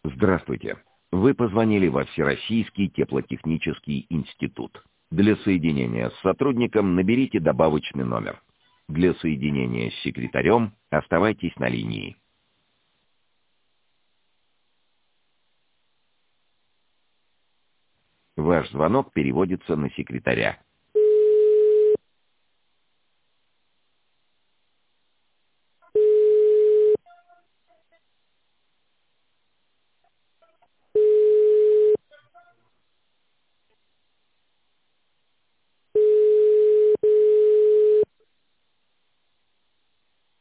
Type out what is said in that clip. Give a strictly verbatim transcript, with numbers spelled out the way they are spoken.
Здравствуйте. Вы позвонили во Всероссийский теплотехнический институт. Для соединения с сотрудником наберите добавочный номер. Для соединения с секретарем оставайтесь на линии. Ваш звонок переводится на секретаря.